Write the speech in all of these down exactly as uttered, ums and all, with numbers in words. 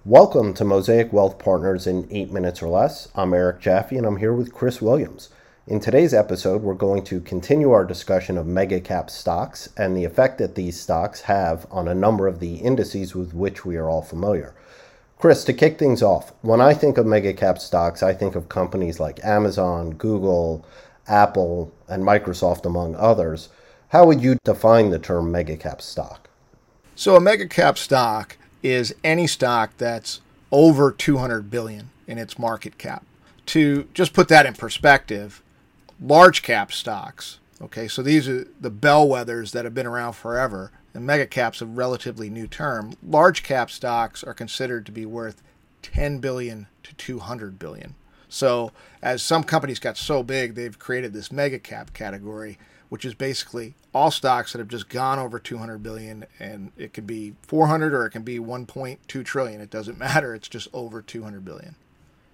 Welcome to Mosaic Wealth Partners in eight minutes or less. I'm Eric Jaffe and I'm here with Chris Williams. In today's episode, we're going to continue our discussion of mega cap stocks and the effect that these stocks have on a number of the indices with which we are all familiar. Chris, to kick things off, when I think of mega cap stocks, I think of companies like Amazon, Google, Apple, and Microsoft, among others. How would you define the term mega cap stock? So a mega cap stock is any stock that's over two hundred billion dollars in its market cap. To just put that in perspective, large cap stocks, okay, so these are the bellwethers that have been around forever, and mega cap's a relatively new term. Large cap stocks are considered to be worth ten billion dollars to two hundred billion dollars. So as some companies got so big, they've created this mega cap category, which is basically all stocks that have just gone over two hundred billion dollars, and it can be four hundred or it can be one point two trillion dollars. It doesn't matter. It's just over two hundred billion dollars.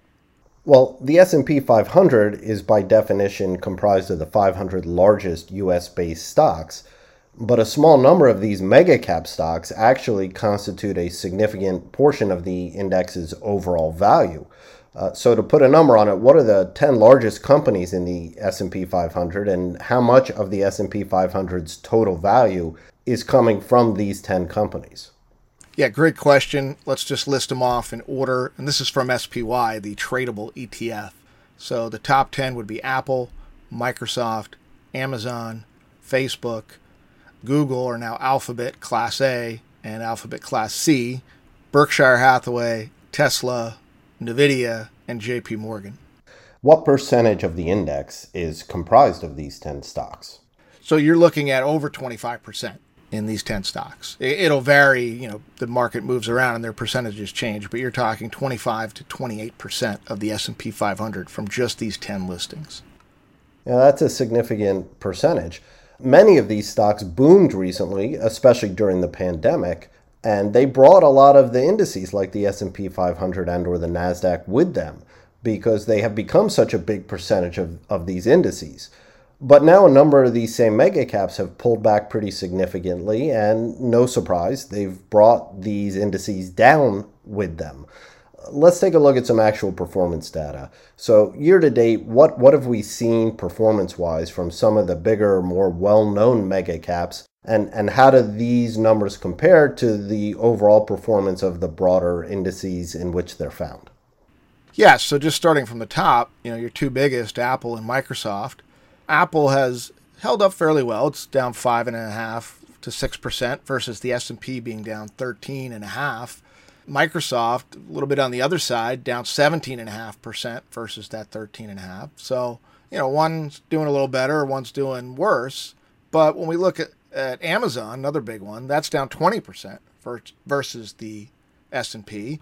Well, the S and P five hundred is by definition comprised of the five hundred largest U S-based stocks, but a small number of these mega cap stocks actually constitute a significant portion of the index's overall value. Uh, so to put a number on it, what are the ten largest companies in the S and P five hundred, and how much of the S and P five hundred's total value is coming from these ten companies? Yeah, great question. Let's just list them off in order. And this is from S P Y, the tradable E T F. So the top ten would be Apple, Microsoft, Amazon, Facebook, Google, or now Alphabet Class A and Alphabet Class C, Berkshire Hathaway, Tesla, NVIDIA, and J P Morgan. What percentage of the index is comprised of these ten stocks? So you're looking at over twenty-five percent in these ten stocks. It'll vary, you know, the market moves around and their percentages change, but you're talking twenty-five to twenty-eight percent of the S and P five hundred from just these ten listings. Yeah, that's a significant percentage. Many of these stocks boomed recently, especially during the pandemic, and they brought a lot of the indices like the S and P five hundred and or the NASDAQ with them because they have become such a big percentage of, of these indices. But now a number of these same mega caps have pulled back pretty significantly, and no surprise, they've brought these indices down with them. Let's take a look at some actual performance data. So year to date, what, what have we seen performance-wise from some of the bigger, more well-known mega caps? And and how do these numbers compare to the overall performance of the broader indices in which they're found? Yeah, so just starting from the top, you know, your two biggest, Apple and Microsoft. Apple has held up fairly well. It's down five and a half to six percent versus the S and P being down thirteen and a half. Microsoft, a little bit on the other side, down seventeen and a half percent versus that thirteen and a half. So, you know, one's doing a little better, one's doing worse. But when we look at At Amazon, another big one, that's down twenty percent versus the S and P.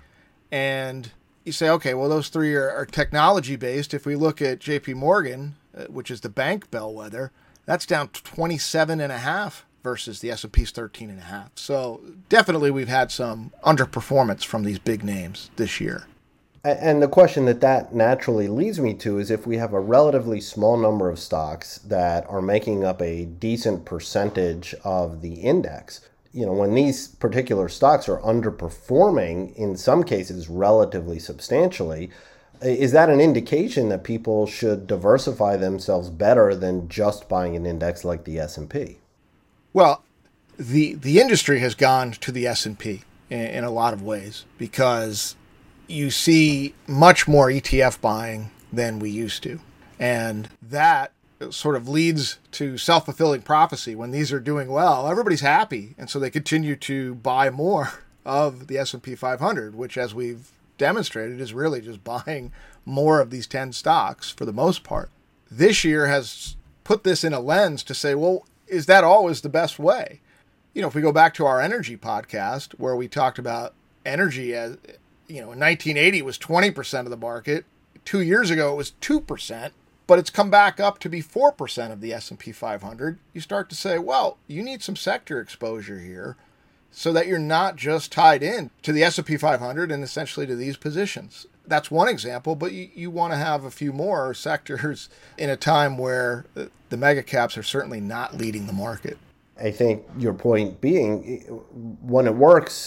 And you say, okay, well, those three are, are technology-based. If we look at J P Morgan, uh, which is the bank bellwether, that's down twenty-seven and a half versus the S and P's thirteen and a half. So definitely we've had some underperformance from these big names this year. And the question that that naturally leads me to is if we have a relatively small number of stocks that are making up a decent percentage of the index, you know, when these particular stocks are underperforming, in some cases relatively substantially, is that an indication that people should diversify themselves better than just buying an index like the S and P? Well, the the industry has gone to the S and P in, in a lot of ways because you see much more E T F buying than we used to. And that sort of leads to self-fulfilling prophecy. When these are doing well, everybody's happy. And so they continue to buy more of the S and P five hundred, which, as we've demonstrated, is really just buying more of these ten stocks for the most part. This year has put this in a lens to say, well, is that always the best way? You know, if we go back to our energy podcast where we talked about energy as, you know, in nineteen eighty, it was twenty percent of the market. Two years ago, it was two percent, but it's come back up to be four percent of the S and P five hundred. You start to say, well, you need some sector exposure here so that you're not just tied in to the S and P five hundred and essentially to these positions. That's one example, but you, you want to have a few more sectors in a time where the mega caps are certainly not leading the market. I think your point being, when it works,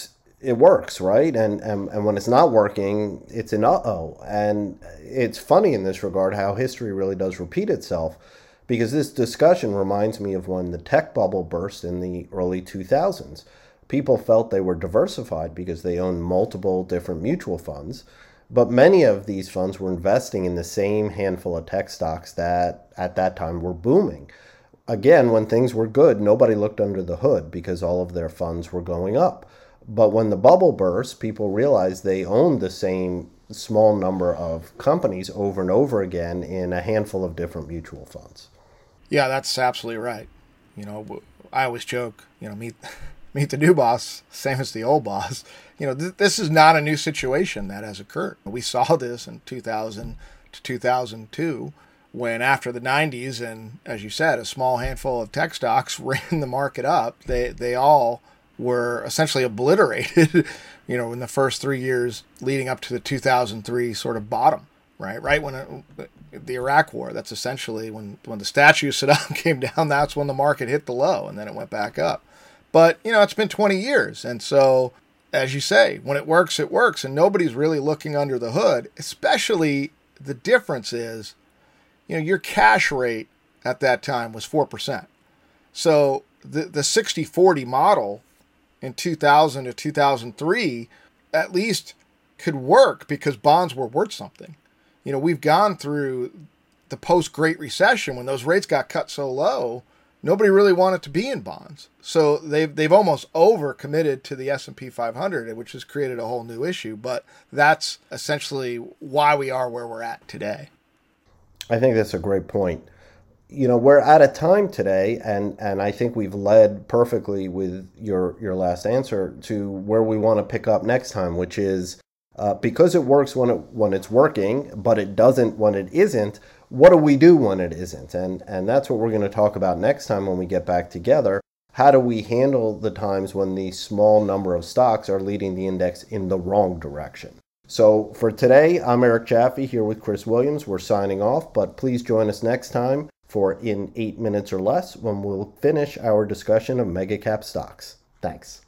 it works, right? And, and and when it's not working, it's an uh-oh. And it's funny in this regard how history really does repeat itself, because this discussion reminds me of when the tech bubble burst in the early two thousands. People felt they were diversified because they owned multiple different mutual funds, but many of these funds were investing in the same handful of tech stocks that at that time were booming. Again, when things were good, nobody looked under the hood because all of their funds were going up. But when the bubble burst, people realized they owned the same small number of companies over and over again in a handful of different mutual funds. Yeah, that's absolutely right. You know, I always joke, you know, meet meet the new boss, same as the old boss. You know, th- this is not a new situation that has occurred. We saw this in two thousand to two thousand two, when after the nineties, and as you said, a small handful of tech stocks ran the market up, they they all were essentially obliterated, you know, in the first three years leading up to the two thousand three sort of bottom, right? Right when it, the Iraq War, that's essentially when, when the statue of Saddam came down, that's when the market hit the low, and then it went back up. But, you know, it's been twenty years. And so, as you say, when it works, it works. And nobody's really looking under the hood. Especially the difference is, you know, your cash rate at that time was four percent. So the, the sixty forty model in two thousand to two thousand three at least could work because bonds were worth something. You know, we've gone through the post-Great Recession when those rates got cut so low, nobody really wanted to be in bonds. So they've they've almost over-committed to the S and P five hundred, which has created a whole new issue. But that's essentially why we are where we're at today. I think that's a great point. You know, we're at a time today, and, and I think we've led perfectly with your, your last answer to where we want to pick up next time, which is uh, because it works when it when it's working, but it doesn't when it isn't. What do we do when it isn't? And and that's what we're going to talk about next time when we get back together. How do we handle the times when the small number of stocks are leading the index in the wrong direction? So for today, I'm Eric Jaffe here with Chris Williams. We're signing off, but please join us next time for In Eight Minutes or Less when we'll finish our discussion of mega cap stocks. Thanks.